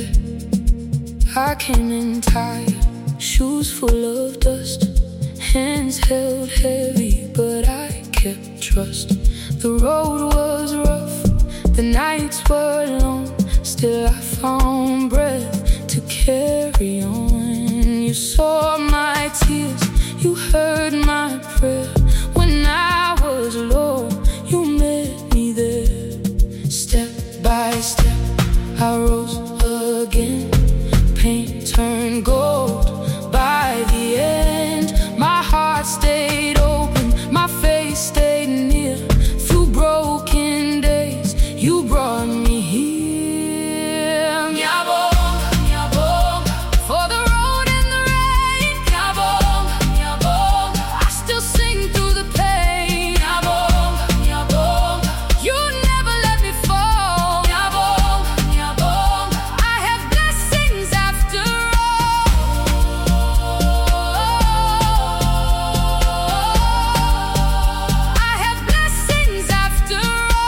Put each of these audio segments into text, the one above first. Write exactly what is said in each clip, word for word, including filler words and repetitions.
bed. I came in tired, shoes full of dust, hands held heavy, but I kept trust. The road was rough, the nights were long, still I found breath to carry on. You saw my tears, you heard my prayer. When I was low, you met me there. Step by step, I rose again. Pain turned gold by the end. My heart stayed open, my face stayed near. Through broken days, you brought me here. Nyabonga, nyabonga, for the road and the rain. Nyabonga, nyabonga, I still sing through the pain. Nyabonga, nyabonga, you never let me fall. Nyabonga, nyabonga, I have blessings after all. I have blessings after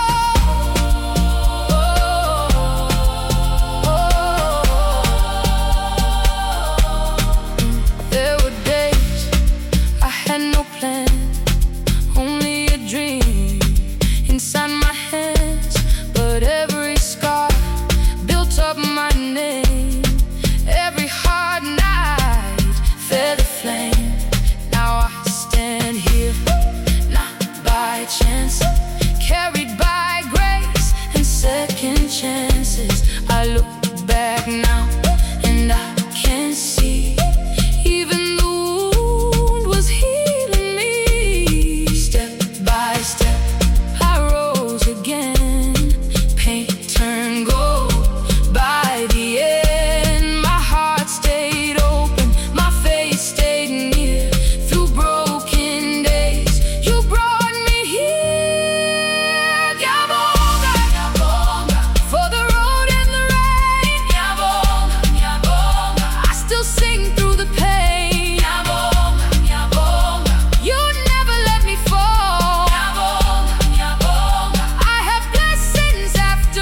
all. There were days I had no plan, only a dream inside my hands. But every scar built up my name. Every hard night fed a flame. Now I stand here, not by chance, carried by grace and second chances. I look back now and I can see, even the wound was healing me. Step by step, I rose again. Pain turned gold by the end. My heart stayed open, my face stayed near. Through broken days, you brought me here. Nyabonga, nyabonga, for the road and the rain. Nyabonga, nyabonga, I still sing through the pain. Nyabonga, nyabonga, you never let me fall. Nyabonga, nyabonga, I have blessings after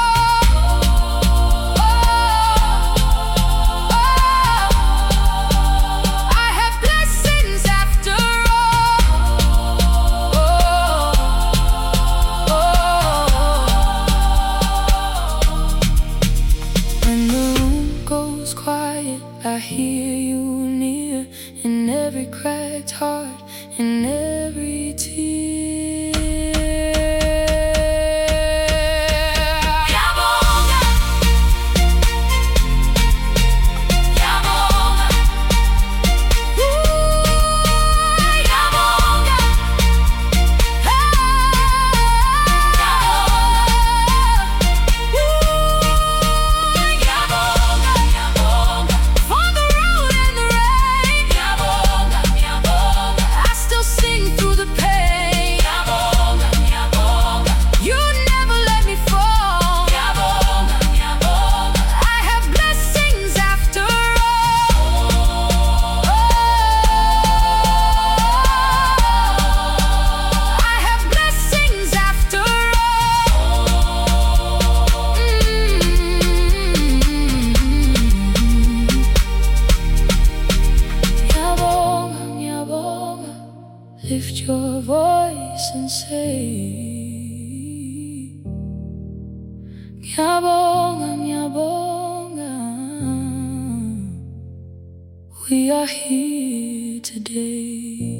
all. I have blessings after all. When the room goes quiet, I hear you near, in every cracked heart, in every tear. Nyabonga, nyabonga, ooh, nyabonga, hey, nyabonga, ooh, nyabonga, nyabonga, for the road and the rain. Nyabonga, nyabonga, I still sing through the pain. Nyabonga, nyabonga, you never let me fall. Nyabonga, nyabonga, I have blessings after all. I have blessings after all. Nyabonga, nyabonga, lift your voice and say, Nyabonga, nyabonga, we are here today.